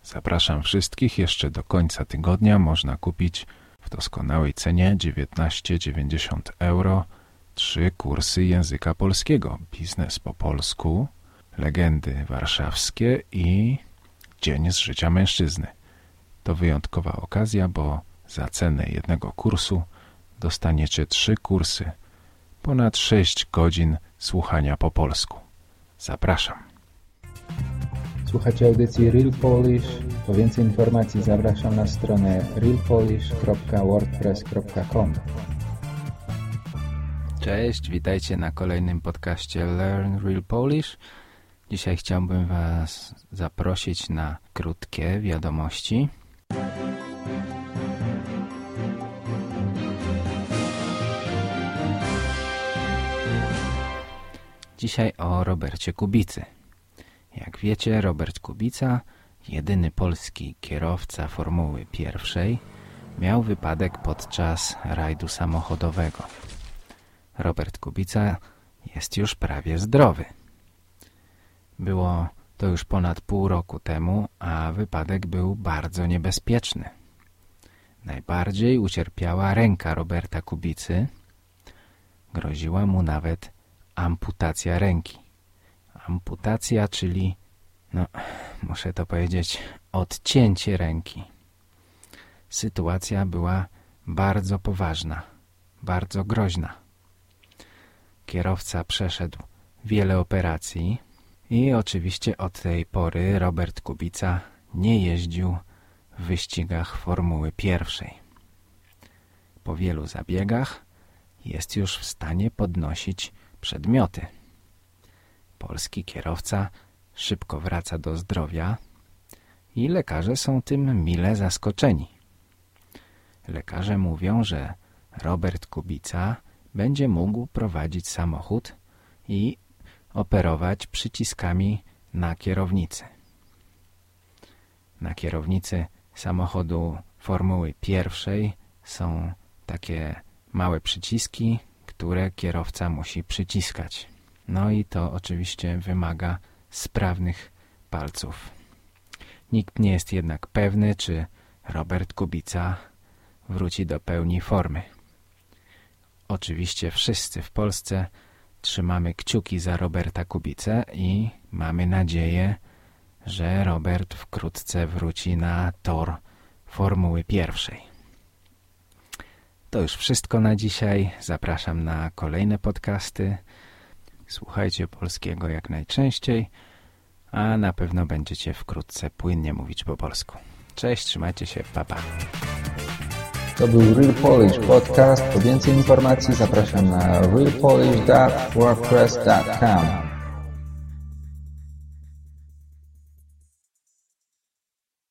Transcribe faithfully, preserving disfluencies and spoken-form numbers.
Zapraszam wszystkich, jeszcze do końca tygodnia można kupić w doskonałej cenie dziewiętnaście dziewięćdziesiąt euro trzy kursy języka polskiego. Biznes po polsku, legendy warszawskie i dzień z życia mężczyzny. To wyjątkowa okazja, bo za cenę jednego kursu dostaniecie trzy kursy, ponad sześć godzin słuchania po polsku. Zapraszam. Słuchacie audycji Real Polish. Po więcej informacji zapraszam na stronę real polish kropka wordpress kropka com. Cześć, witajcie na kolejnym podcaście Learn Real Polish. Dzisiaj chciałbym Was zaprosić na krótkie wiadomości. Dzisiaj o Robercie Kubicy. Jak wiecie, Robert Kubica, jedyny polski kierowca Formuły pierwszej, miał wypadek podczas rajdu samochodowego. Robert Kubica jest już prawie zdrowy. Było to już ponad pół roku temu, a wypadek był bardzo niebezpieczny. Najbardziej ucierpiała ręka Roberta Kubicy. Groziła mu nawet amputacja ręki. Amputacja, czyli, no, muszę to powiedzieć, odcięcie ręki. Sytuacja była bardzo poważna, bardzo groźna. Kierowca przeszedł wiele operacji i oczywiście od tej pory Robert Kubica nie jeździł w wyścigach Formuły pierwszej. Po wielu zabiegach jest już w stanie podnosić przedmioty. Polski kierowca szybko wraca do zdrowia i lekarze są tym mile zaskoczeni. Lekarze mówią, że Robert Kubica będzie mógł prowadzić samochód i operować przyciskami na kierownicy. Na kierownicy samochodu Formuły pierwszej są takie małe przyciski, które kierowca musi przyciskać. No i to oczywiście wymaga sprawnych palców. Nikt nie jest jednak pewny, czy Robert Kubica wróci do pełni formy. Oczywiście wszyscy w Polsce trzymamy kciuki za Roberta Kubicę i mamy nadzieję, że Robert wkrótce wróci na tor Formuły pierwszej. To już wszystko na dzisiaj. Zapraszam na kolejne podcasty. Słuchajcie polskiego jak najczęściej, a na pewno będziecie wkrótce płynnie mówić po polsku. Cześć, trzymajcie się, pa pa. To był Real Polish Podcast. Po więcej informacji zapraszam na real polish kropka wordpress kropka com.